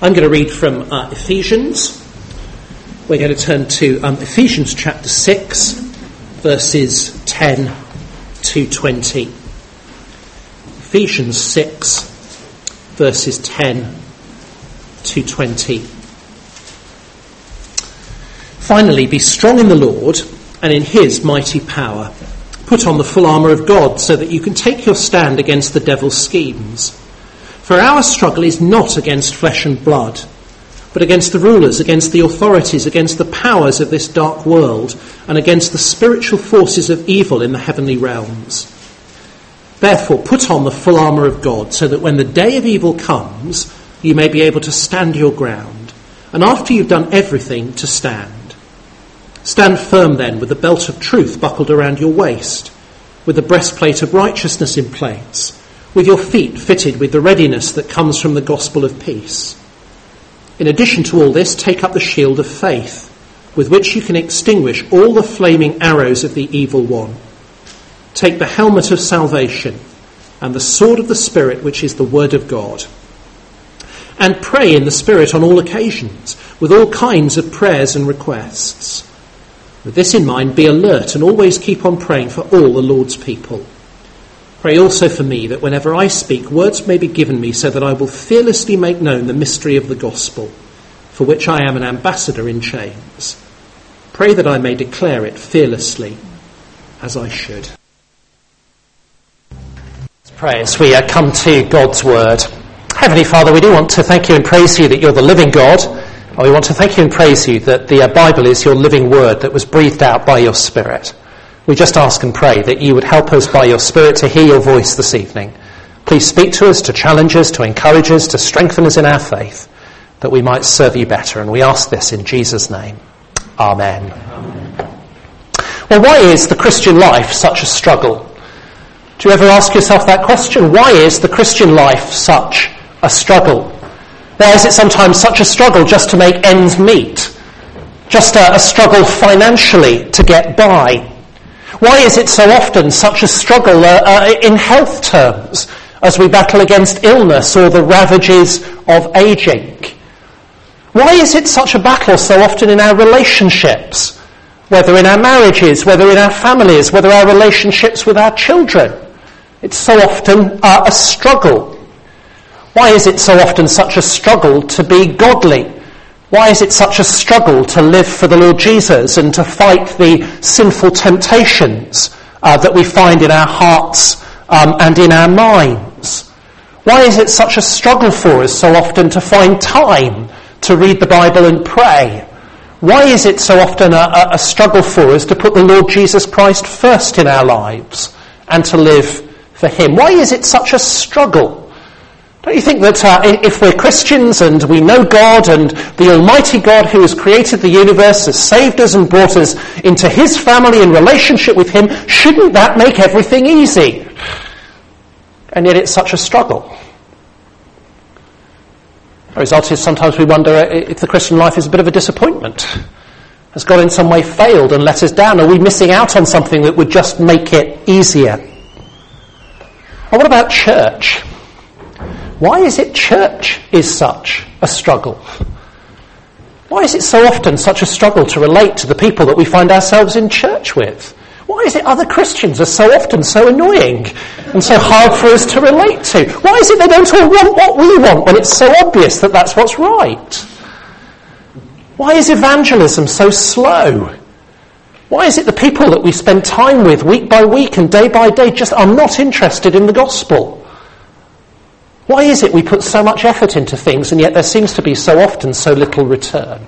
I'm going to read from Ephesians. We're going to turn to Ephesians chapter 6, verses 10 to 20. Ephesians 6, verses 10 to 20. Finally, be strong in the Lord and in his mighty power. Put on the full armour of God so that you can take your stand against the devil's schemes. For our struggle is not against flesh and blood, but against the rulers, against the authorities, against the powers of this dark world, and against the spiritual forces of evil in the heavenly realms. Therefore, put on the full armour of God, so that when the day of evil comes, you may be able to stand your ground, and after you've done everything, to stand. Stand firm then, with the belt of truth buckled around your waist, with the breastplate of righteousness in place, with your feet fitted with the readiness that comes from the gospel of peace. In addition to all this, take up the shield of faith, with which you can extinguish all the flaming arrows of the evil one. Take the helmet of salvation and the sword of the Spirit, which is the word of God. And pray in the Spirit on all occasions, with all kinds of prayers and requests. With this in mind, be alert and always keep on praying for all the Lord's people. Pray also for me, that whenever I speak, words may be given me, so that I will fearlessly make known the mystery of the gospel, for which I am an ambassador in chains. Pray that I may declare it fearlessly, as I should. Let's pray as we come to God's word. Heavenly Father, we do want to thank you and praise you that you're the living God. And we want to thank you and praise you that the Bible is your living word that was breathed out by your Spirit. We just ask and pray that you would help us by your Spirit to hear your voice this evening. Please speak to us, to challenge us, to encourage us, to strengthen us in our faith, that we might serve you better. And we ask this in Jesus' name. Amen. Well, why is the Christian life such a struggle? Do you ever ask yourself that question? Why is the Christian life such a struggle? Why is it sometimes such a struggle just to make ends meet? Just a struggle financially to get by? Why is it so often such a struggle in health terms as we battle against illness or the ravages of ageing? Why is it such a battle so often in our relationships, whether in our marriages, whether in our families, whether our relationships with our children? It's so often a struggle. Why is it so often such a struggle to be godly? Why is it such a struggle to live for the Lord Jesus and to fight the sinful temptations that we find in our hearts and in our minds? Why is it such a struggle for us so often to find time to read the Bible and pray? Why is it so often a struggle for us to put the Lord Jesus Christ first in our lives and to live for him? Why is it such a struggle? Don't you think that if we're Christians and we know God and the Almighty God who has created the universe has saved us and brought us into his family in relationship with him, shouldn't that make everything easy? And yet it's such a struggle. The result is sometimes we wonder if the Christian life is a bit of a disappointment. Has God in some way failed and let us down? Are we missing out on something that would just make it easier? Well, what about church? Why is it church is such a struggle? Why is it so often such a struggle to relate to the people that we find ourselves in church with? Why is it other Christians are so often so annoying and so hard for us to relate to? Why is it they don't all want what we want when it's so obvious that that's what's right? Why is evangelism so slow? Why is it the people that we spend time with week by week and day by day just are not interested in the gospel? Why is it we put so much effort into things and yet there seems to be so often so little return?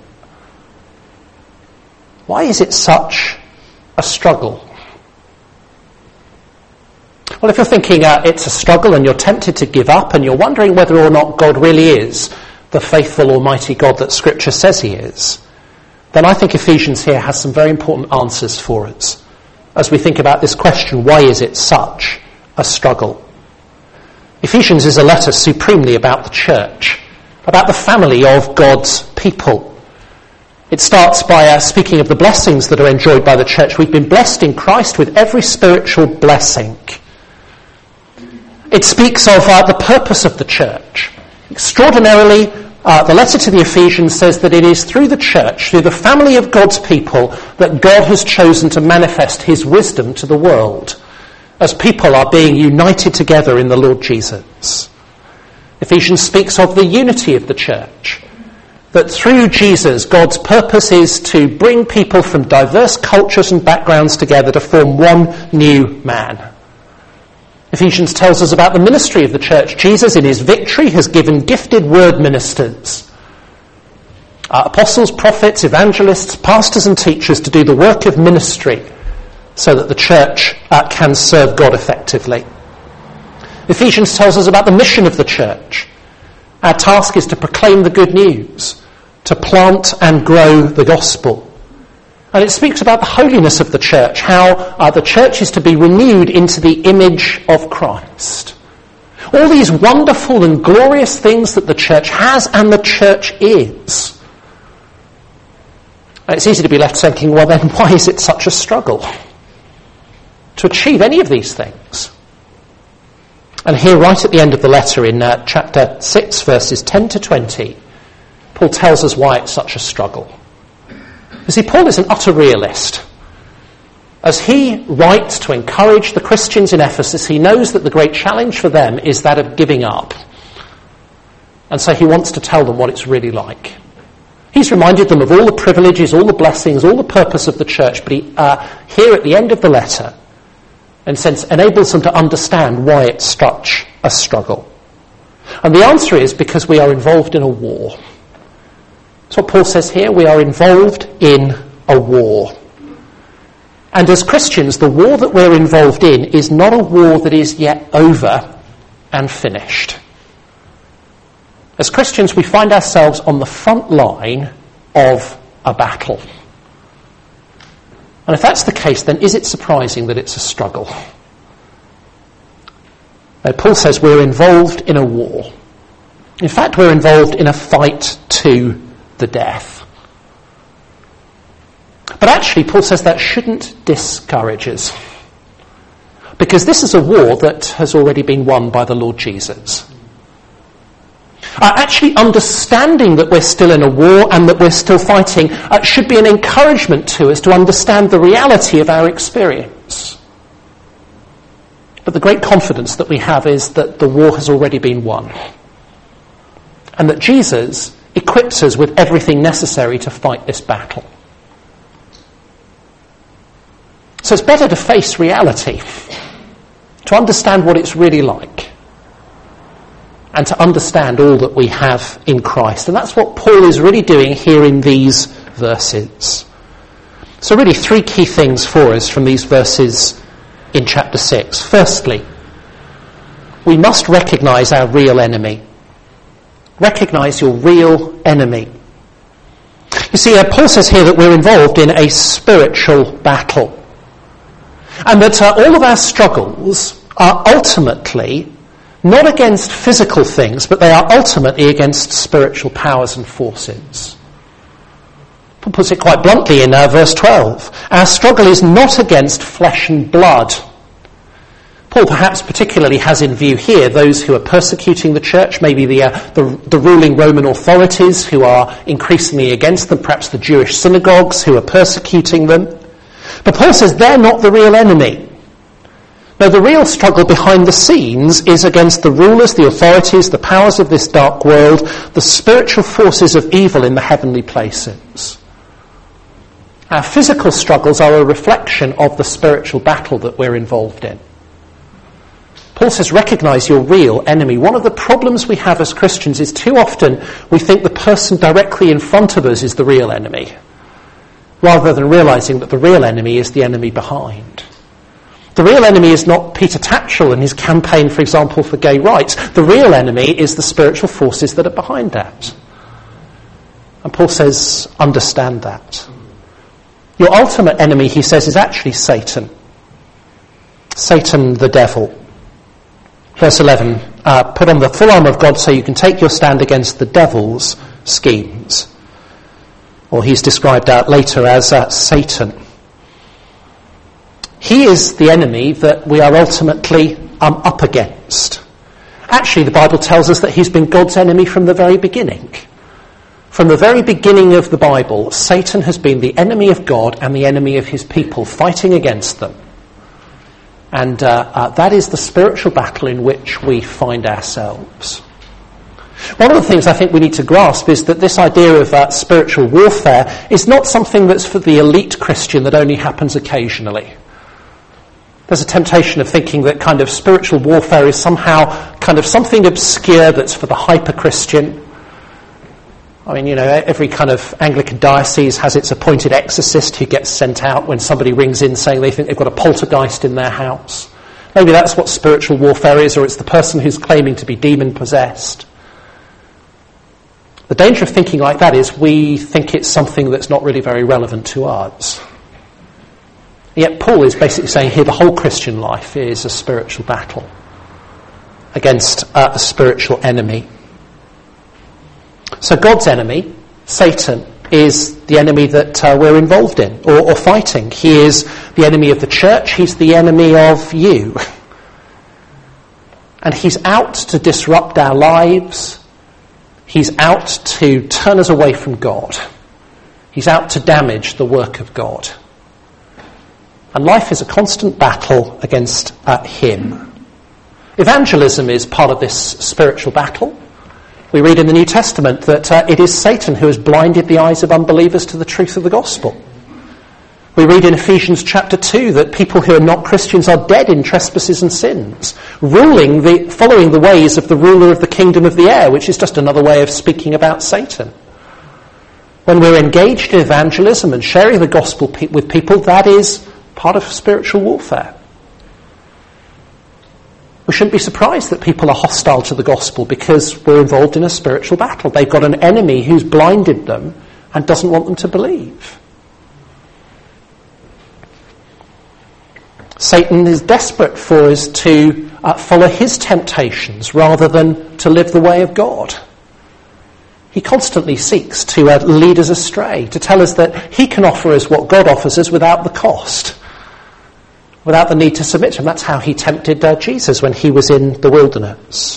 Why is it such a struggle? Well, if you're thinking it's a struggle and you're tempted to give up and you're wondering whether or not God really is the faithful Almighty God that Scripture says he is, then I think Ephesians here has some very important answers for us as we think about this question, why is it such a struggle? Ephesians is a letter supremely about the church, about the family of God's people. It starts by speaking of the blessings that are enjoyed by the church. We've been blessed in Christ with every spiritual blessing. It speaks of the purpose of the church, extraordinarily The letter to the Ephesians says that it is through the church, through the family of God's people, that God has chosen to manifest his wisdom to the world, as people are being united together in the Lord Jesus. Ephesians speaks of the unity of the church, that through Jesus, God's purpose is to bring people from diverse cultures and backgrounds together to form one new man. Ephesians tells us about the ministry of the church. Jesus, in his victory, has given gifted word ministers, apostles, prophets, evangelists, pastors and teachers to do the work of ministry so that the church can serve God effectively. Ephesians tells us about the mission of the church. Our task is to proclaim the good news, to plant and grow the gospel. And it speaks about the holiness of the church, how the church is to be renewed into the image of Christ. All these wonderful and glorious things that the church has and the church is. And it's easy to be left thinking, well then, why is it such a struggle to achieve any of these things? And here, right at the end of the letter, in chapter 6, verses 10 to 20, Paul tells us why it's such a struggle. You see, Paul is an utter realist. As he writes to encourage the Christians in Ephesus, he knows that the great challenge for them is that of giving up. And so he wants to tell them what it's really like. He's reminded them of all the privileges, all the blessings, all the purpose of the church, but he, here at the end of the letter, in a sense, enables them to understand why it's such a struggle. And the answer is because we are involved in a war. That's what Paul says here. We are involved in a war. And as Christians, the war that we're involved in is not a war that is yet over and finished. As Christians, we find ourselves on the front line of a battle. And if that's the case, then is it surprising that it's a struggle? Now, Paul says we're involved in a war. In fact, we're involved in a fight to the death. But actually, Paul says that shouldn't discourage us, because this is a war that has already been won by the Lord Jesus. Actually, understanding that we're still in a war and that we're still fighting should be an encouragement to us to understand the reality of our experience. But the great confidence that we have is that the war has already been won, and that Jesus equips us with everything necessary to fight this battle. So it's better to face reality, to understand what it's really like, and to understand all that we have in Christ. And that's what Paul is really doing here in these verses. So really three key things for us from these verses in chapter 6. Firstly, we must recognise our real enemy. Recognise your real enemy. You see, Paul says here that we're involved in a spiritual battle. And that all of our struggles are ultimately not against physical things, but they are ultimately against spiritual powers and forces. Paul puts it quite bluntly in verse 12. Our struggle is not against flesh and blood. Paul perhaps particularly has in view here those who are persecuting the church, maybe the ruling Roman authorities who are increasingly against them, perhaps the Jewish synagogues who are persecuting them. But Paul says they're not the real enemy. No, the real struggle behind the scenes is against the rulers, the authorities, the powers of this dark world, the spiritual forces of evil in the heavenly places. Our physical struggles are a reflection of the spiritual battle that we're involved in. Paul says, recognise your real enemy. One of the problems we have as Christians is too often we think the person directly in front of us is the real enemy, rather than realising that the real enemy is the enemy behind. The real enemy is not Peter Tatchell and his campaign, for example, for gay rights. The real enemy is the spiritual forces that are behind that. And Paul says, understand that. Your ultimate enemy, he says, is actually Satan. Satan, the devil. Verse 11, put on the full armour of God so you can take your stand against the devil's schemes. Or he's described out later as Satan. He is the enemy that we are ultimately up against. Actually, the Bible tells us that he's been God's enemy from the very beginning. From the very beginning of the Bible, Satan has been the enemy of God and the enemy of his people, fighting against them. And that is the spiritual battle in which we find ourselves. One of the things I think we need to grasp is that this idea of spiritual warfare is not something that's for the elite Christian that only happens occasionally. There's a temptation of thinking that kind of spiritual warfare is somehow kind of something obscure that's for the hyper-Christian. I mean, every kind of Anglican diocese has its appointed exorcist who gets sent out when somebody rings in saying they think they've got a poltergeist in their house. Maybe that's what spiritual warfare is, or it's the person who's claiming to be demon-possessed. The danger of thinking like that is we think it's something that's not really very relevant to us. Yet Paul is basically saying here the whole Christian life is a spiritual battle against a spiritual enemy. So God's enemy, Satan, is the enemy that we're involved in or fighting. He is the enemy of the church. He's the enemy of you. And he's out to disrupt our lives. He's out to turn us away from God. He's out to damage the work of God. And life is a constant battle against him. Evangelism is part of this spiritual battle. We read in the New Testament that it is Satan who has blinded the eyes of unbelievers to the truth of the gospel. We read in Ephesians chapter 2 that people who are not Christians are dead in trespasses and sins, following the ways of the ruler of the kingdom of the air, which is just another way of speaking about Satan. When we're engaged in evangelism and sharing the gospel with people, that is part of spiritual warfare. We shouldn't be surprised that people are hostile to the gospel because we're involved in a spiritual battle. They've got an enemy who's blinded them and doesn't want them to believe. Satan is desperate for us to follow his temptations rather than to live the way of God. He constantly seeks to lead us astray, to tell us that he can offer us what God offers us without the cost, without the need to submit to him. That's how he tempted Jesus when he was in the wilderness.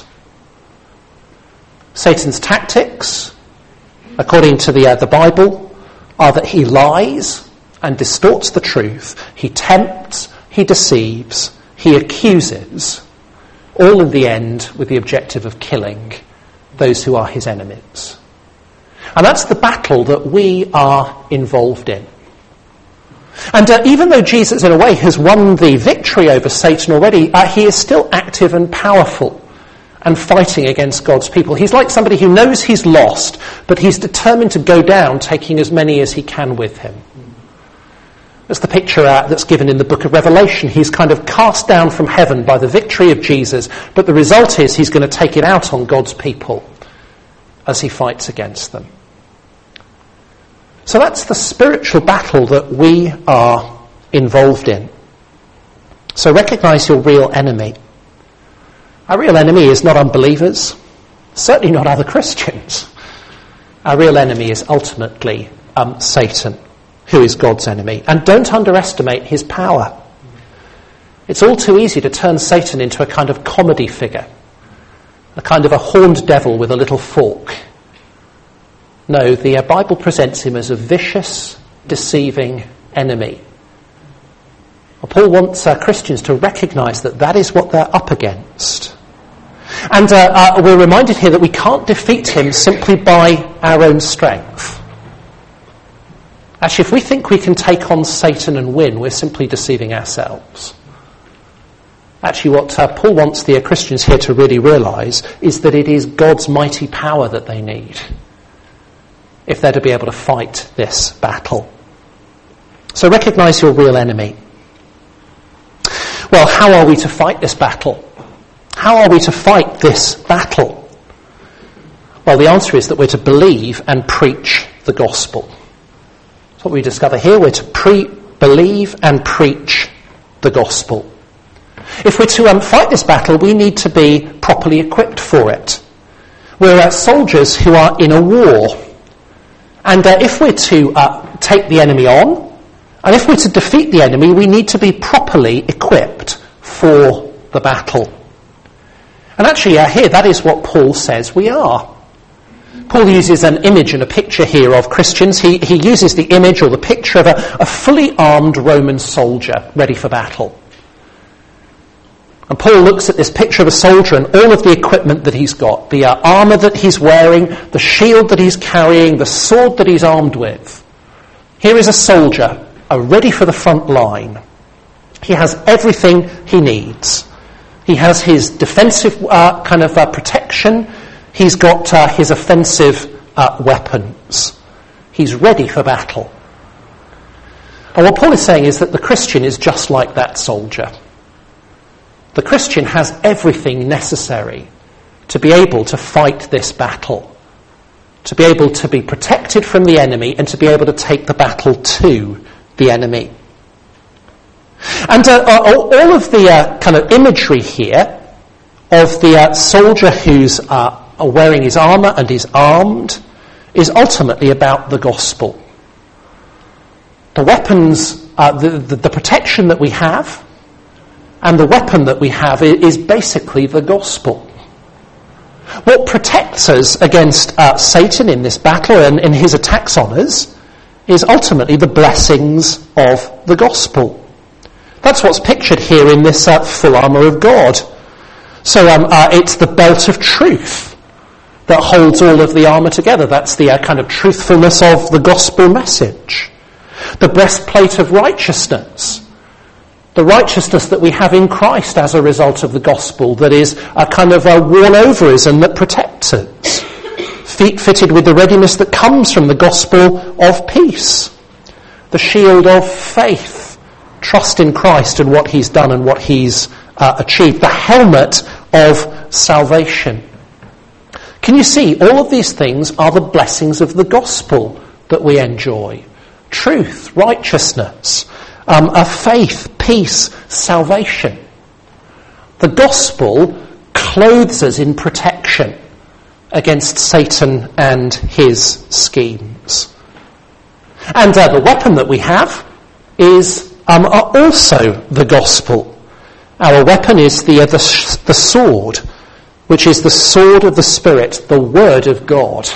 Satan's tactics, according to the Bible, are that he lies and distorts the truth. He tempts, he deceives, he accuses, all in the end with the objective of killing those who are his enemies. And that's the battle that we are involved in. And even though Jesus, in a way, has won the victory over Satan already, he is still active and powerful and fighting against God's people. He's like somebody who knows he's lost, but he's determined to go down, taking as many as he can with him. That's the picture that's given in the book of Revelation. He's kind of cast down from heaven by the victory of Jesus, but the result is he's going to take it out on God's people as he fights against them. So that's the spiritual battle that we are involved in. So recognize your real enemy. Our real enemy is not unbelievers, certainly not other Christians. Our real enemy is ultimately Satan, who is God's enemy. And don't underestimate his power. It's all too easy to turn Satan into a kind of comedy figure, a kind of a horned devil with a little fork. No, the Bible presents him as a vicious, deceiving enemy. Well, Paul wants Christians to recognise that that is what they're up against. And we're reminded here that we can't defeat him simply by our own strength. Actually, if we think we can take on Satan and win, we're simply deceiving ourselves. Actually, what Paul wants the Christians here to really realise is that it is God's mighty power that they need if they're to be able to fight this battle. So recognise your real enemy. Well, how are we to fight this battle? How are we to fight this battle? Well, the answer is that we're to believe and preach the gospel. That's what we discover here. We're to believe and preach the gospel. If we're to fight this battle, we need to be properly equipped for it. We're soldiers who are in a war. And if we're to take the enemy on, and if we're to defeat the enemy, we need to be properly equipped for the battle. And actually here, that is what Paul says we are. Paul uses an image and a picture here of Christians. He uses the image or the picture of a fully armed Roman soldier ready for battle. And Paul looks at this picture of a soldier and all of the equipment that he's got, the armour that he's wearing, the shield that he's carrying, the sword that he's armed with. Here is a soldier ready for the front line. He has everything he needs. He has his defensive protection. He's got his offensive weapons. He's ready for battle. And what Paul is saying is that the Christian is just like that soldier. The Christian has everything necessary to be able to fight this battle, to be able to be protected from the enemy and to be able to take the battle to the enemy. And all of the kind of imagery here of the soldier who's wearing his armour and is armed is ultimately about the gospel. The weapons, the protection that we have and the weapon that we have is basically the gospel. What protects us against Satan in this battle and in his attacks on us is ultimately the blessings of the gospel. That's what's pictured here in this full armour of God. So it's the belt of truth that holds all of the armour together. That's the kind of truthfulness of the gospel message. The breastplate of righteousness. The righteousness that we have in Christ as a result of the gospel that is kind of worn over us and that protects us. Feet fitted with the readiness that comes from the gospel of peace. The shield of faith. Trust in Christ and what he's done and what he's achieved. The helmet of salvation. Can you see? All of these things are the blessings of the gospel that we enjoy. Truth, righteousness, faith, peace, salvation. The gospel clothes us in protection against Satan and his schemes. And the weapon that we have is also the gospel. Our weapon is the sword, which is the sword of the Spirit, the Word of God.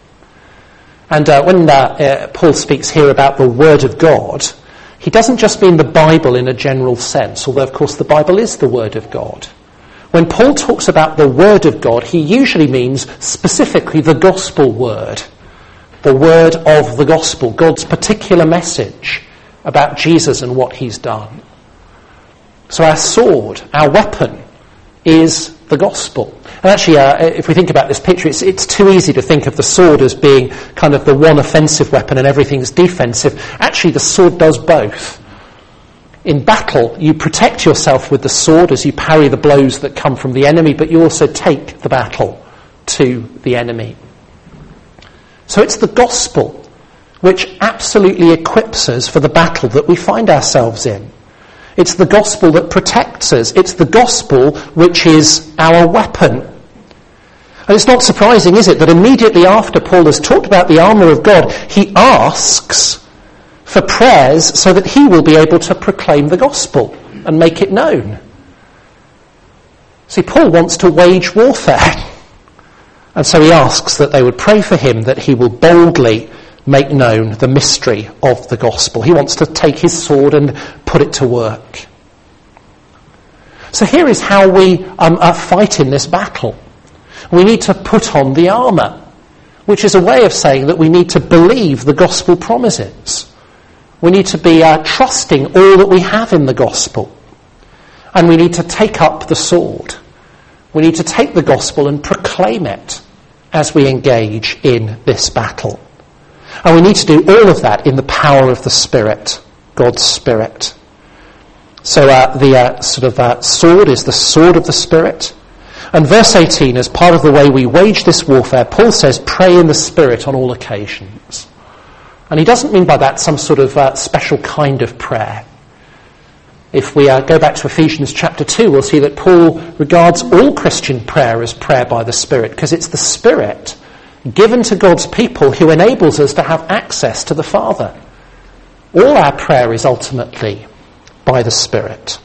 And when Paul speaks here about the Word of God, he doesn't just mean the Bible in a general sense, although of course the Bible is the Word of God. When Paul talks about the Word of God, he usually means specifically the gospel word, the word of the gospel, God's particular message about Jesus and what he's done. So our sword, our weapon, is the gospel. And actually, if we think about this picture, it's too easy to think of the sword as being kind of the one offensive weapon and everything's defensive. Actually, the sword does both. In battle, you protect yourself with the sword as you parry the blows that come from the enemy, but you also take the battle to the enemy. So it's the gospel which absolutely equips us for the battle that we find ourselves in. It's the gospel that protects us. It's the gospel which is our weapon. And it's not surprising, is it, that immediately after Paul has talked about the armour of God, he asks for prayers so that he will be able to proclaim the gospel and make it known. See, Paul wants to wage warfare. And so he asks that they would pray for him that he will boldly make known the mystery of the gospel. He wants to take his sword and put it to work. So here is how we fight in this battle. We need to put on the armour, which is a way of saying that we need to believe the gospel promises. We need to be trusting all that we have in the gospel. And we need to take up the sword. We need to take the gospel and proclaim it as we engage in this battle. And we need to do all of that in the power of the Spirit, God's Spirit. So the sword is the sword of the Spirit. And verse 18, as part of the way we wage this warfare, Paul says, pray in the Spirit on all occasions. And he doesn't mean by that some sort of special kind of prayer. If we go back to Ephesians chapter 2, we'll see that Paul regards all Christian prayer as prayer by the Spirit, because it's the Spirit given to God's people who enables us to have access to the Father. All our prayer is ultimately by the Spirit.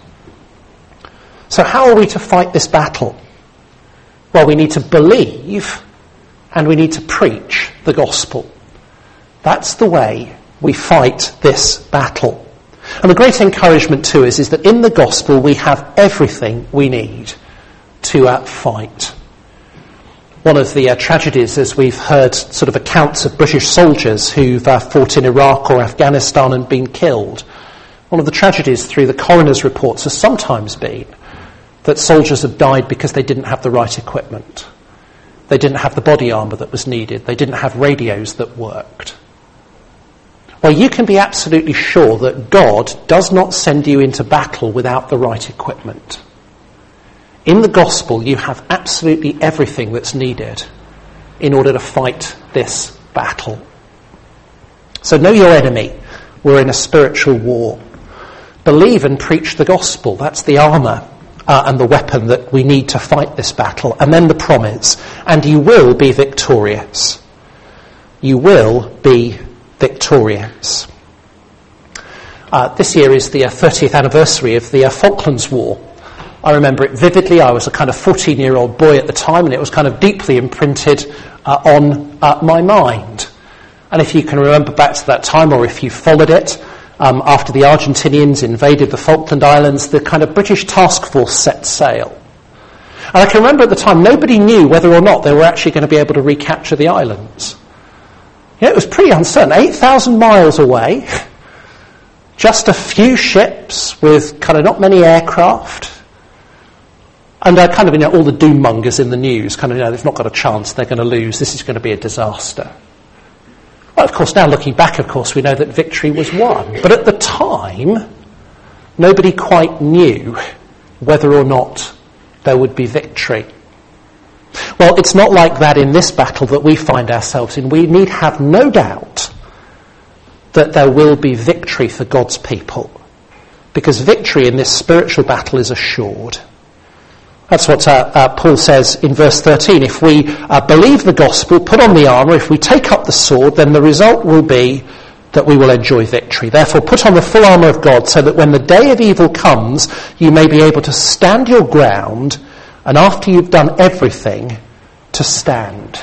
So how are we to fight this battle? Well, we need to believe and we need to preach the gospel. That's the way we fight this battle. And the great encouragement to us is that in the gospel we have everything we need to fight. One of the tragedies, as we've heard sort of accounts of British soldiers who've fought in Iraq or Afghanistan and been killed, one of the tragedies through the coroner's reports has sometimes been that soldiers have died because they didn't have the right equipment. They didn't have the body armour that was needed. They didn't have radios that worked. Well, you can be absolutely sure that God does not send you into battle without the right equipment. In the gospel, you have absolutely everything that's needed in order to fight this battle. So know your enemy. We're in a spiritual war. Believe and preach the gospel. That's the armour and the weapon that we need to fight this battle. And then the promise. And you will be victorious. You will be victorious. This year is the 30th anniversary of the Falklands War. I remember it vividly. I was a kind of 14-year-old boy at the time, and it was kind of deeply imprinted on my mind. And if you can remember back to that time, or if you followed it, after the Argentinians invaded the Falkland Islands, the kind of British task force set sail. And I can remember at the time, nobody knew whether or not they were actually going to be able to recapture the islands. You know, it was pretty uncertain. 8,000 miles away, just a few ships with kind of not many aircraft. And kind of, all the doom mongers in the news, they've not got a chance, they're going to lose, this is going to be a disaster. Well, of course, now looking back, we know that victory was won. But at the time, nobody quite knew whether or not there would be victory. Well, it's not like that in this battle that we find ourselves in. We need have no doubt that there will be victory for God's people, because victory in this spiritual battle is assured. That's what Paul says in verse 13. If we believe the gospel, put on the armour, if we take up the sword, then the result will be that we will enjoy victory. Therefore, put on the full armour of God, so that when the day of evil comes, you may be able to stand your ground, and after you've done everything, to stand.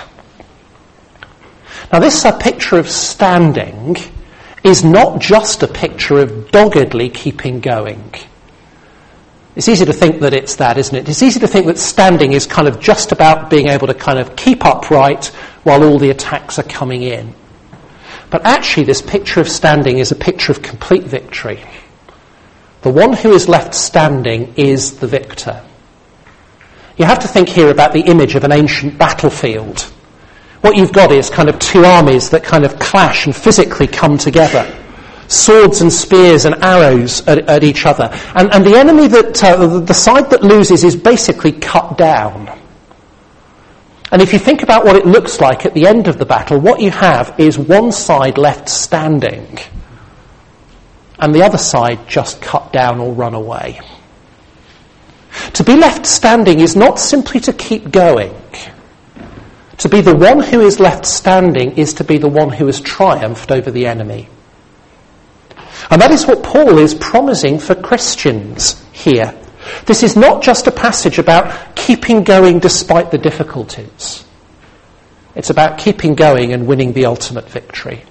Now, this picture of standing is not just a picture of doggedly keeping going. It's easy to think that it's that, isn't it? It's easy to think that standing is kind of just about being able to kind of keep upright while all the attacks are coming in. But actually, this picture of standing is a picture of complete victory. The one who is left standing is the victor. You have to think here about the image of an ancient battlefield. What you've got is kind of two armies that kind of clash and physically come together. Swords and spears and arrows at each other. And the enemy, the side that loses, is basically cut down. And if you think about what it looks like at the end of the battle, what you have is one side left standing and the other side just cut down or run away. To be left standing is not simply to keep going. To be the one who is left standing is to be the one who has triumphed over the enemy. And that is what Paul is promising for Christians here. This is not just a passage about keeping going despite the difficulties. It's about keeping going and winning the ultimate victory.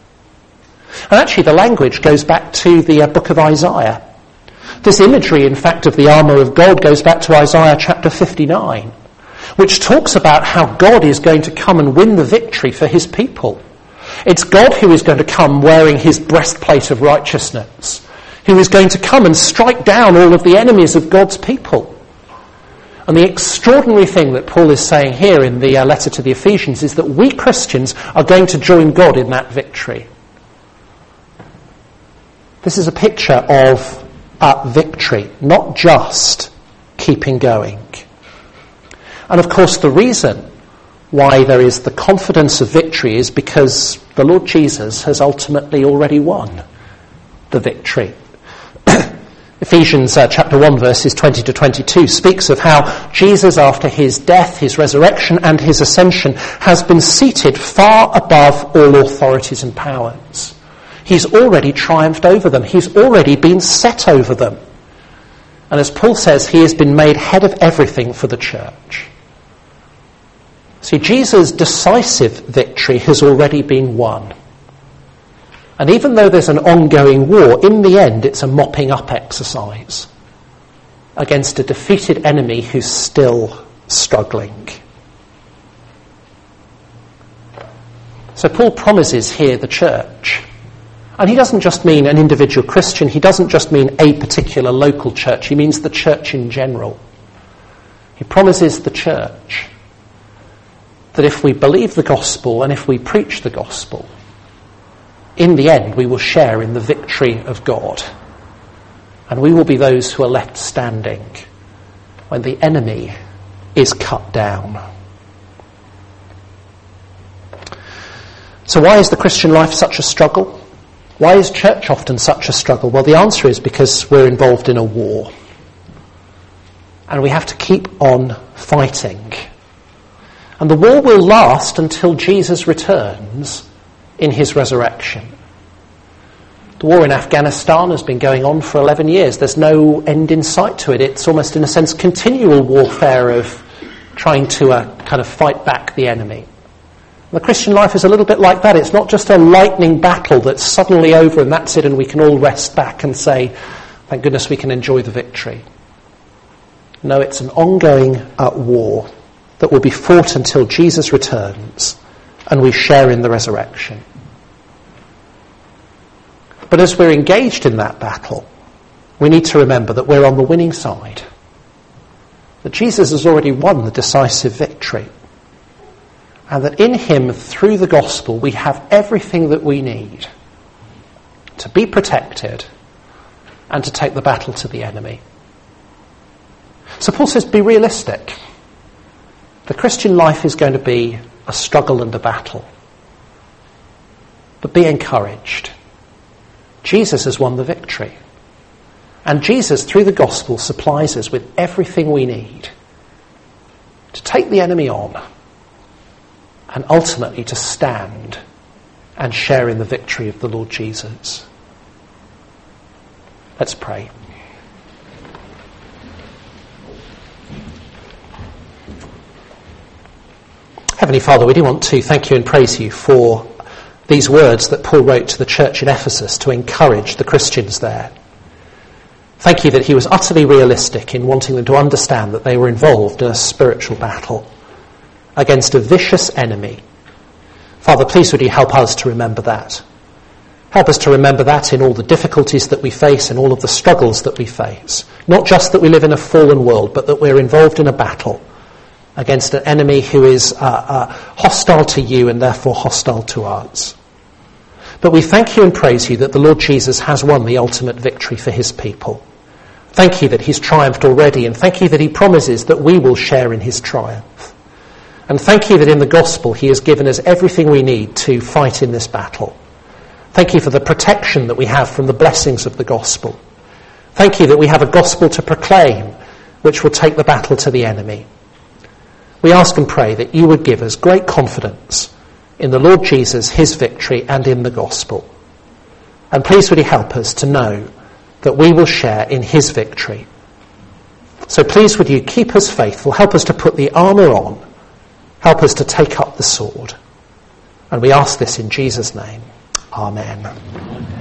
And actually the language goes back to the book of Isaiah. This imagery, in fact, of the armour of God goes back to Isaiah chapter 59, which talks about how God is going to come and win the victory for his people. It's God who is going to come wearing his breastplate of righteousness, who is going to come and strike down all of the enemies of God's people. And the extraordinary thing that Paul is saying here in the letter to the Ephesians is that we Christians are going to join God in that victory. This is a picture of victory, not just keeping going. And of course the reason why there is the confidence of victory is because the Lord Jesus has ultimately already won the victory. Ephesians chapter 1 verses 20 to 22 speaks of how Jesus, after his death, his resurrection and his ascension, has been seated far above all authorities and powers. He's already triumphed over them. He's already been set over them. And as Paul says, he has been made head of everything for the church. See, Jesus' decisive victory has already been won. And even though there's an ongoing war, in the end it's a mopping up exercise against a defeated enemy who's still struggling. So Paul promises here the church. And he doesn't just mean an individual Christian, he doesn't just mean a particular local church, he means the church in general. He promises the church that if we believe the gospel and if we preach the gospel, in the end we will share in the victory of God. And we will be those who are left standing when the enemy is cut down. So why is the Christian life such a struggle? Why is church often such a struggle? Well, the answer is because we're involved in a war. And we have to keep on fighting. And the war will last until Jesus returns in his resurrection. The war in Afghanistan has been going on for 11 years. There's no end in sight to it. It's almost, in a sense, continual warfare of trying to kind of fight back the enemy. The Christian life is a little bit like that. It's not just a lightning battle that's suddenly over and that's it and we can all rest back and say, thank goodness we can enjoy the victory. No, it's an ongoing war that will be fought until Jesus returns and we share in the resurrection. But as we're engaged in that battle, we need to remember that we're on the winning side. That Jesus has already won the decisive victory. And that in him, through the gospel, we have everything that we need to be protected and to take the battle to the enemy. So Paul says, be realistic. The Christian life is going to be a struggle and a battle. But be encouraged. Jesus has won the victory. And Jesus, through the gospel, supplies us with everything we need to take the enemy on and ultimately to stand and share in the victory of the Lord Jesus. Let's pray. Heavenly Father, we do want to thank you and praise you for these words that Paul wrote to the church in Ephesus to encourage the Christians there. Thank you that he was utterly realistic in wanting them to understand that they were involved in a spiritual battle against a vicious enemy. Father, please would you help us to remember that. Help us to remember that in all the difficulties that we face and all of the struggles that we face. Not just that we live in a fallen world, but that we're involved in a battle against an enemy who is hostile to you and therefore hostile to us. But we thank you and praise you that the Lord Jesus has won the ultimate victory for his people. Thank you that he's triumphed already, and thank you that he promises that we will share in his triumph. And thank you that in the gospel he has given us everything we need to fight in this battle. Thank you for the protection that we have from the blessings of the gospel. Thank you that we have a gospel to proclaim which will take the battle to the enemy. We ask and pray that you would give us great confidence in the Lord Jesus, his victory, and in the gospel. And please would you help us to know that we will share in his victory. So please would you keep us faithful, help us to put the armour on, help us to take up the sword. And we ask this in Jesus' name. Amen.